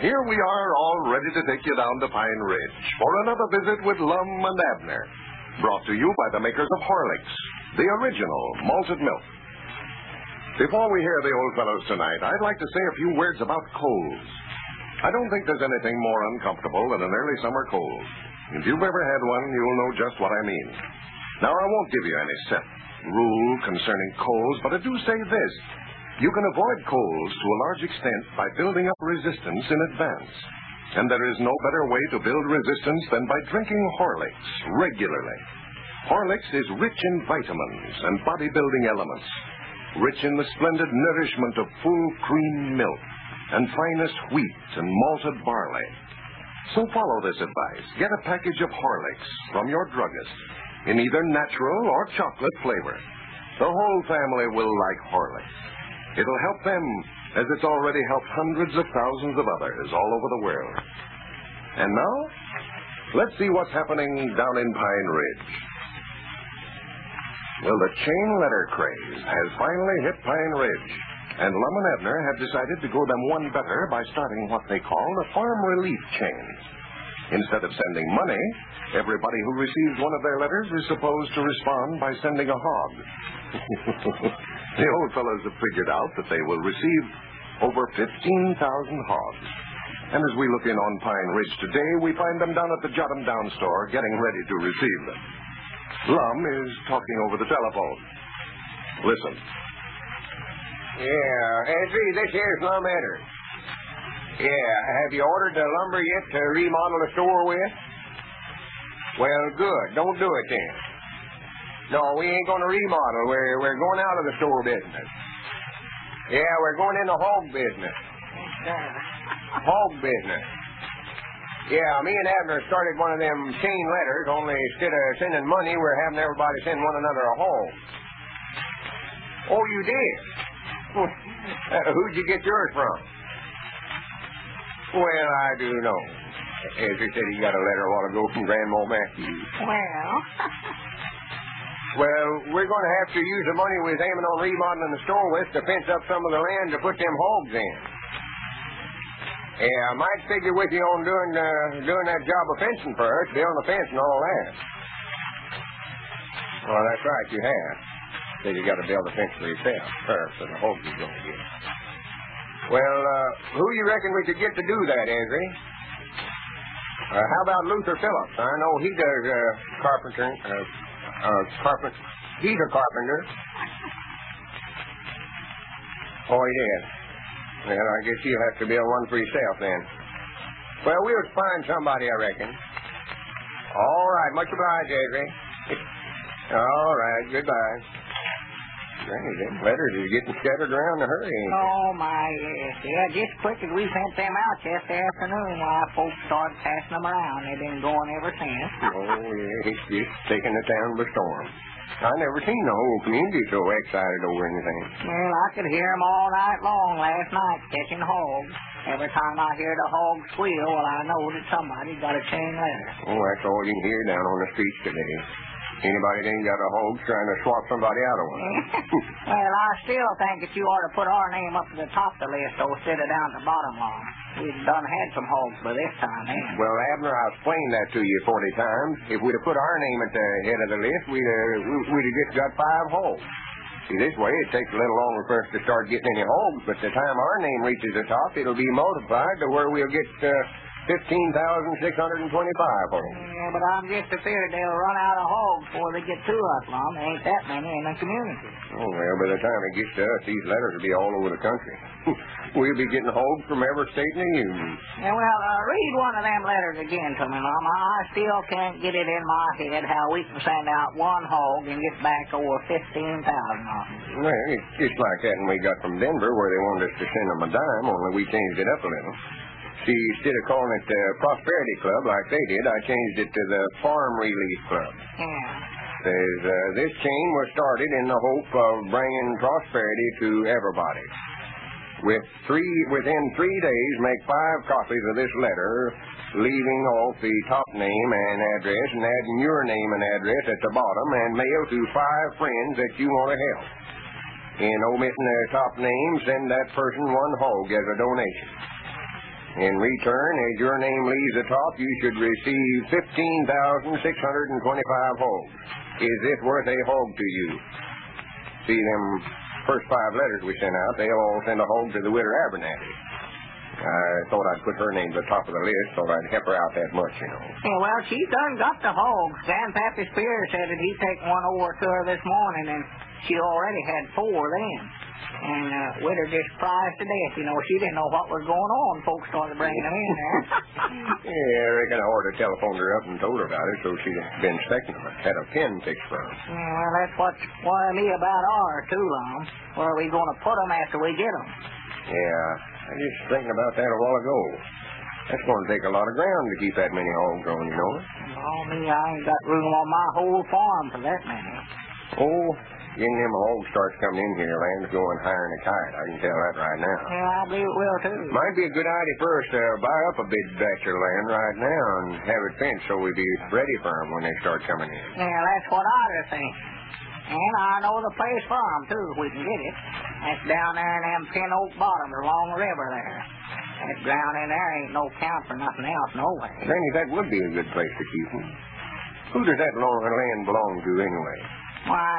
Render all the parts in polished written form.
here we are all ready to take you down to Pine Ridge for another visit with Lum and Abner. Brought to you by the makers of Horlicks, the original malted milk. Before we hear the old fellows tonight, I'd like to say a few words about colds. I don't think there's anything more uncomfortable than an early summer cold. If you've ever had one, you'll know just what I mean. Now, I won't give you any set rule concerning colds, but I do say this. You can avoid colds to a large extent by building up resistance in advance. And there is no better way to build resistance than by drinking Horlicks regularly. Horlicks is rich in vitamins and bodybuilding elements, rich in the splendid nourishment of full cream milk and finest wheat and malted barley. So follow this advice. Get a package of Horlicks from your druggist in either natural or chocolate flavor. The whole family will like Horlicks. It'll help them as it's already helped hundreds of thousands of others all over the world. And now, let's see what's happening down in Pine Ridge. Well, the chain letter craze has finally hit Pine Ridge, and Lum and Abner have decided to go them one better by starting what they call the Farm Relief Chain. Instead of sending money, everybody who receives one of their letters is supposed to respond by sending a hog. The old fellows have figured out that they will receive over 15,000 hogs. And as we look in on Pine Ridge today, we find them down at the Jot 'em Down store getting ready to receive them. Lum is talking over the telephone. Listen. Yeah, Andrew, this here's Lum Edders. Yeah, have you ordered the lumber yet to remodel the store with? Well, good. Don't do it then. No, we ain't going to remodel. We're going out of the store business. Yeah, we're going in the hog business. Hog business. Yeah, me and Abner started one of them chain letters, only instead of sending money, we're having everybody send one another a hog. Oh, you did? Who'd you get yours from? Well, I do know. Ezra said he got a letter a while ago from Grandma Matthews. Well, we're going to have to use the money we're aiming on remodeling the store with to fence up some of the land to put them hogs in. Yeah, I might figure with you on doing that job of fencing first, building the fence and all that. Well, that's right, you have. Said you got to build the fence for yourself first, and the hogs you're going to get. Well, who you reckon we could get to do that, Andrew? How about Luther Phillips? I know he does carpenter. He's a carpenter. Oh, he did. Well, I guess you'll have to build one for yourself then. Well, we'll find somebody, I reckon. All right, much obliged, Andrew. All right, goodbye. Granny, them letters are getting scattered around in a hurry, ain't they? Oh, my, yes. Yeah, just quick as we sent them out yesterday afternoon, why folks started passing them around. They've been going ever since. Oh, yeah, it's just taking the town by storm. I never seen the whole community so excited over anything. Well, I could hear them all night long last night catching hogs. Every time I hear the hog squeal, well, I know that somebody got a chain letter. Oh, that's all you can hear down on the streets today. Anybody that ain't got a hog trying to swap somebody out of one. Well, I still think that you ought to put our name up to the top of the list, though, instead of down at the bottom line. We've done had some hogs by this time, ain't we? Well, Abner, I explained that to you 40 times. If we'd have put our name at the head of the list, we'd have just got 5 hogs. See, this way, it takes a little longer for us to start getting any hogs, but the time our name reaches the top, it'll be multiplied to where we'll get 15,625 for them. Yeah, but I'm just afraid they'll run out of hogs before they get to us, Mom. There ain't that many in the community. Oh, well, by the time it gets to us, these letters will be all over the country. We'll be getting hogs from every state in the union. Yeah, well, read one of them letters again to me, Mom. I still can't get it in my head how we can send out one hog and get back over 15,000 of them. Well, it's just like that when we got from Denver, where they wanted us to send them a dime, only we changed it up a little. See, instead of calling it the Prosperity Club like they did, I changed it to the Farm Relief Club. Yeah. Says, this chain was started in the hope of bringing prosperity to everybody. Within 3 days, make 5 copies of this letter, leaving off the top name and address and adding your name and address at the bottom, and mail to 5 friends that you want to help. In omitting their top name, send that person 1 hog as a donation. In return, as your name leaves the top, you should receive 15,625 hogs. Is this worth a hog to you? See, them first 5 letters we sent out, they all send a hog to the widow Abernathy. I thought I'd put her name to the top of the list, thought I'd help her out that much, you know. Yeah, well, she's done got the hogs. Grandpappy Spears said that he'd take one over to her this morning, and she already had 4 then. And widow just surprised to death. You know, she didn't know what was going on. Folks started bringing them in there. Yeah, I reckon I ought to telephoned her up and told her about it, so she'd been expecting them. Had a pin fixed for them. Yeah, well, that's what's worrying me about ours, too, Lum. Where are we going to put them after we get them? Yeah, I was just thinking about that a while ago. That's going to take a lot of ground to keep that many hogs on, you know. Oh, me, I ain't got room on my whole farm for that many. Oh, getting them hogs starts coming in here, land's going higher than a kite. I can tell that right now. Yeah, I believe it will, too. Might be a good idea for us to buy up a big batch of land right now and have it fenced so we'd be ready for them when they start coming in. Yeah, that's what I was thinking. And I know the place for them, too, if we can get it. That's down there in them Pin Oak bottoms along the river there. That ground in there ain't no count for nothing else, no way. Granny, that would be a good place to keep them. Who does that land belong to, anyway? Why,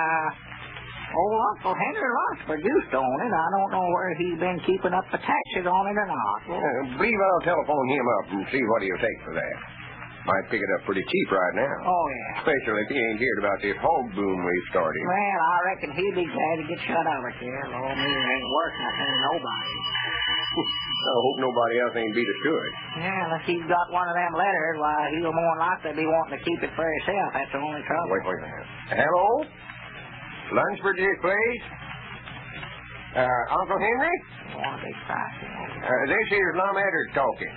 old Uncle Henry Lunsford used to own it. I don't know where he's been keeping up the taxes on it or not. Believe I'll telephone him up and see what he'll take for that. Might pick it up pretty cheap right now. Oh, yeah. Especially if he ain't heard about this hog boom we've started. Well, I reckon he'd be glad to get shut of it here. Lord, me, it ain't worth nothing to nobody. I hope nobody else ain't beat us to it. Yeah, if he's got one of them letters, why, he'll more than likely be wanting to keep it for himself. That's the only trouble. Wait a minute. Hello? Lunsford's place? Uncle Henry? Oh, big price. This here's Lum Eddard talking.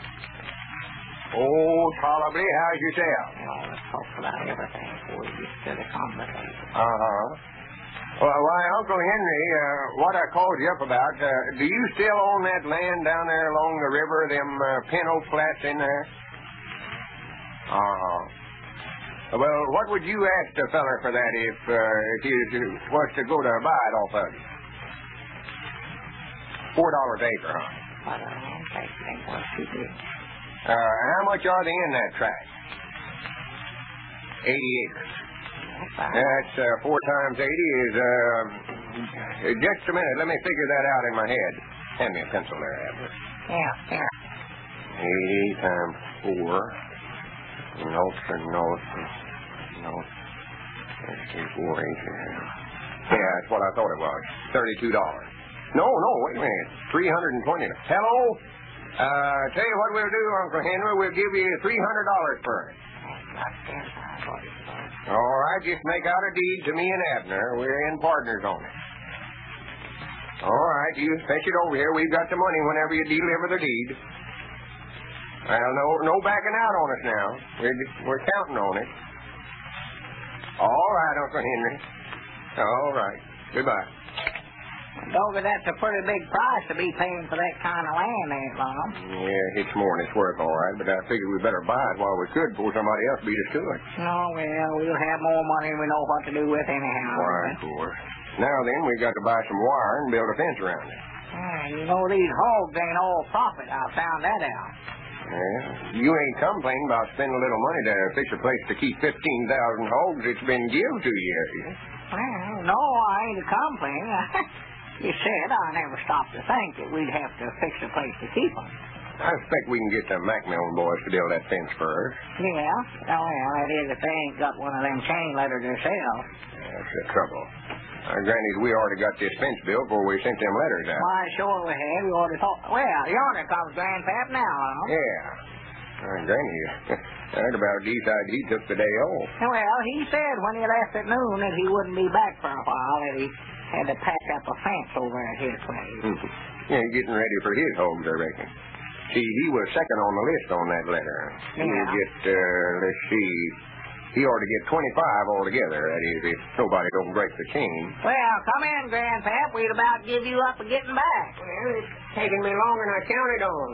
Oh, tolerably. How's yourself? Oh, let's talk about everything before we get to the conversation. Uh-huh. Well, why, Uncle Henry, what I called you up about, do you still own that land down there along the river, them Pin Oak flats in there? Uh-huh. Well, what would you ask the feller for that if you was to go to buy it off of you? $4 an acre, huh? But I don't think it ain't worth too big. How much are they in that tract? 80 acres. That's 4 times 80 is, just a minute, let me figure that out in my head. Hand me a pencil there, Abner. Yeah. 80 times 4. Notes. Let's see, 4 acres. Yeah, that's what I thought it was. $32. No, wait a minute. 320. Hello? Tell you what we'll do, Uncle Henry. We'll give you $300 for it. All right, just make out a deed to me and Abner. We're in partners on it. All right, you fetch it over here. We've got the money whenever you deliver the deed. Well, no backing out on us now. We're counting on it. All right, Uncle Henry. All right. Goodbye. Dogger, that's a pretty big price to be paying for that kind of land, ain't Lum? Yeah, it's more than it's worth, all right, but I figured we better buy it while we could before somebody else beat us to it. No, well, we'll have more money than we know what to do with anyhow. Why, of course. Now then, we've got to buy some wire and build a fence around it. You know, these hogs ain't all profit. I found that out. Yeah, you ain't complaining about spending a little money to fix a place to keep 15,000 hogs that's been given to you, have you? Well, no, I ain't complaining. You said I never stopped to think that we'd have to fix a place to keep them. I expect we can get the Macmillan boys to build that fence first. Yeah? Oh, well, that is if they ain't got one of them chain letters themselves. That's the trouble. Granny, we already got this fence built before we sent them letters out. Why, sure we have. We already thought. Well, yonder comes Grandpap now, huh? Yeah. Granny, I'd about decide he took the day off. Well, he said when he left at noon that he wouldn't be back for a while, that he had to patch up a fence over at his place. Yeah, getting ready for his homes, I reckon. See, he was second on the list on that letter. Yeah. He'll get, let's see, he ought to get 25 altogether, that is, if nobody don't break the chain. Well, come in, Grandpap. We'd about give you up for getting back. Well, it's taking me longer than I counted on.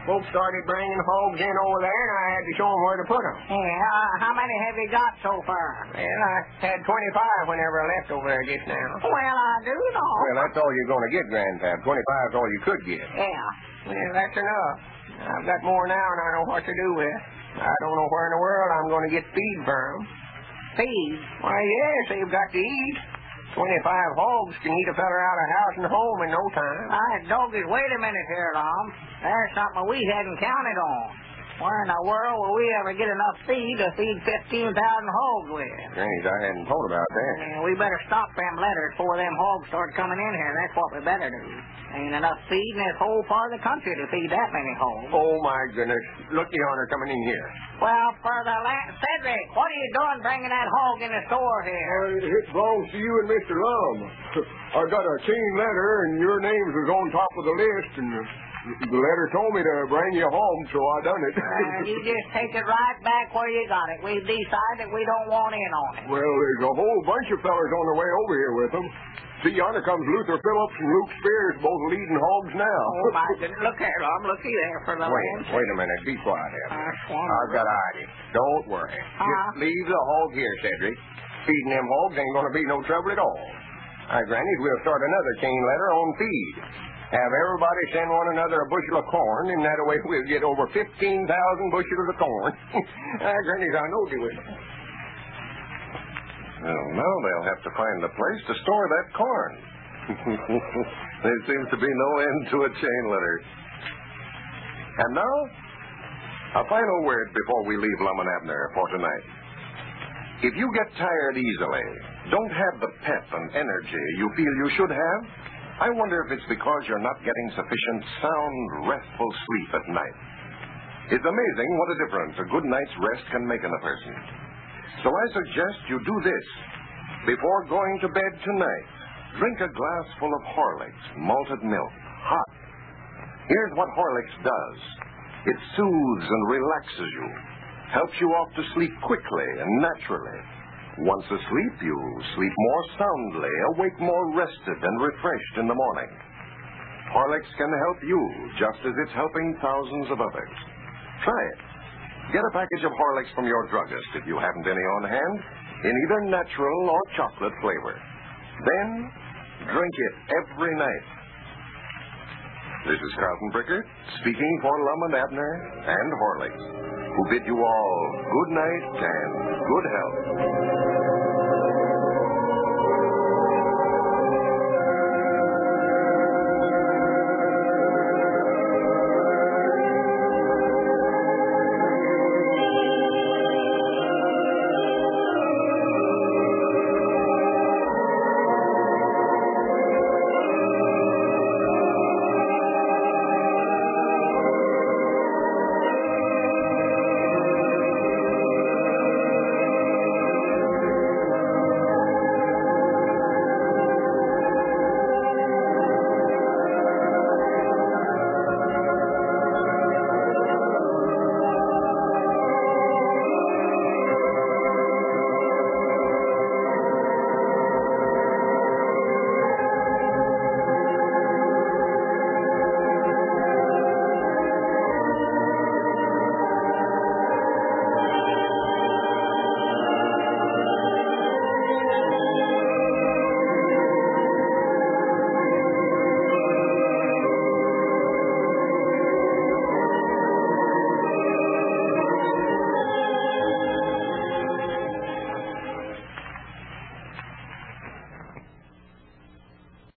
folks started bringing hogs in over there, and I had to show them where to put them. Yeah, how many have you got so far? Well, I had 25 whenever I left over there just now. Well, I do know. Well, that's all you're going to get, Grandpap. 25 is all you could get. Yeah. Well, that's enough. I've got more now than I know what to do with. I don't know where in the world I'm going to get feed from. Feed? Why, yes, they've got to eat. 25 hogs can eat a feller out of house and home in no time. Doggies, wait a minute here, Tom. There's something we hadn't counted on. Where in the world will we ever get enough feed to feed 15,000 hogs with? Strange, I hadn't thought about that. Yeah, we better stop them letters before them hogs start coming in here. That's what we better do. Ain't enough feed in this whole part of the country to feed that many hogs. Oh, my goodness. Look yonder coming in here. Well, for the land... Cedric, what are you doing bringing that hog in the store here? It belongs to you and Mr. Lum. I got a chain letter, and your names was on top of the list, and the letter told me to bring you home, so I done it. You just take it right back where you got it. We've decided we don't want in on it. Well, there's a whole bunch of fellers on their way over here with them. See, yonder comes Luther Phillips and Luke Spears, both leading hogs now. Oh, my goodness. Look here, Lum. Looky there for the land. Wait a minute. Be quiet, Abner. I've got an idea. Don't worry. Just leave the hog here, Cedric. Feeding them hogs ain't going to be no trouble at all. Granny, we'll start another chain letter on feed. Have everybody send one another a bushel of corn, and that way we'll get over 15,000 bushels of corn. Granny, I know you will. Well, now they'll have to find a place to store that corn. There seems to be no end to a chain letter. And now, a final word before we leave Lum and Abner for tonight. If you get tired easily, don't have the pep and energy you feel you should have, I wonder if it's because you're not getting sufficient sound, restful sleep at night. It's amazing what a difference a good night's rest can make in a person. So I suggest you do this. Before going to bed tonight, drink a glass full of Horlicks malted milk, hot. Here's what Horlicks does. It soothes and relaxes you, helps you off to sleep quickly and naturally. Once asleep, you sleep more soundly, awake more rested and refreshed in the morning. Horlicks can help you just as it's helping thousands of others. Try it. Get a package of Horlicks from your druggist if you haven't any on hand, in either natural or chocolate flavor. Then, drink it every night. This is Carlton Bricker, speaking for Lum and Abner and Horlicks, who bid you all good night and good health.